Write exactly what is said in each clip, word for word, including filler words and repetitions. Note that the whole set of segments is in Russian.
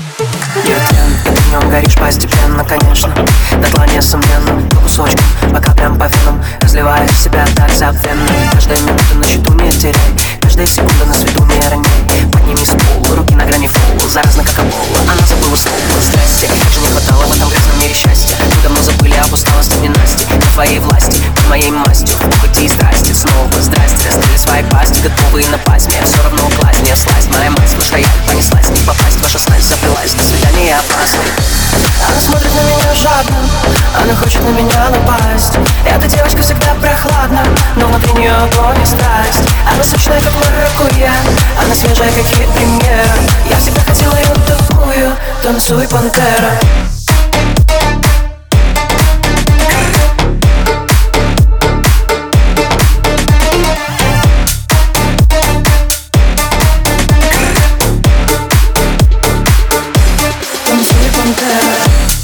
Директен, и ты в нем горишь постепенно, конечно. Дотла несомненно, по кусочкам, по каплям, по венам. Разливаешь в себя так забвенно. Каждая минута на счету не теряй, каждая секунда на свету не роняй. Подними с пола, руки на грани фола. Заразна как Эбола, она забыла слово. Здрасте, как же не хватало в этом грязном мире счастья. Мы давно забыли об усталости ненасти. На твоей власти, под моей мастью, в пути и страсти. Снова здрасте, раскрыли свои пасти, готовые напасть. Мне все равно класть, не сласть. Моя мать, слышь, рояль, понеслась. Не попасть, ваша снасть заплелась. До свидания, опасно. Она смотрит на меня жадно, она хочет на меня напасть. Эта девочка всегда прохладна, но внутри нее огонь и страсть. Она сочная, как маракуйя, она свежая, как хит премьера. Я всегда хотела ее такую, танцуй, пантера. Танцуй, пантера.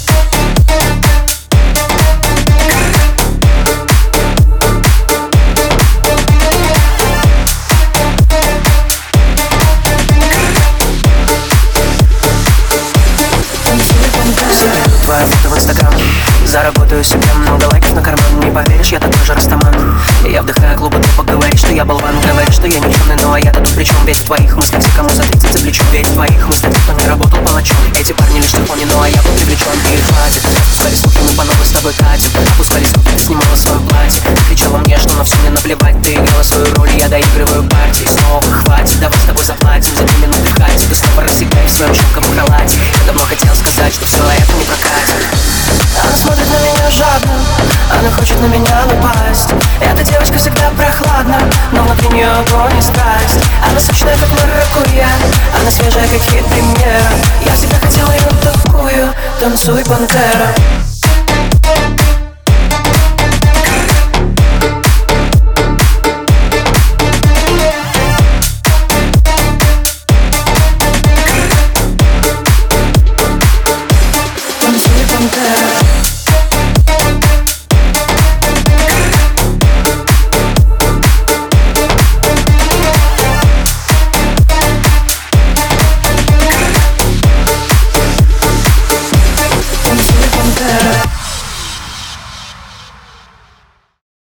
Твоя фото в инстаграм, заработаю себе много лайков на карман. Не поверишь, я такой же растаман. Я вдыхаю клубы, ты поговоришь, что я болван. Говоришь, что я никчемный, но я тут при чем? Ведь в твоих мыслях те, кому за тридцать за плечом. Ведь в твоих мыслях те, кто не работал палачом. Эти парни лишь тихони, ну а я был привлечен. И хватит, отпускали слухи, мы по новой с тобой катим. Отпускали слухи, ты снимала свое платье. Ты кричала мне, что на все мне наплевать. Ты играла свою роль, я доигрываю партии. Снова хватит, давай с тобой заплатим. За две минуты хватит, ты снова рассекай в своем шелковом халате. Я давно хотел сказать, что все это не прокатит. Она смотрит на меня жадно, она хочет на меня напасть. Эта девочка всегда прохладна, но внутри нее огонь и страсть. Она сочная, как маракуйя, она свежая, как хит премьера. Я всегда хотела ее такую, танцуй, пантера.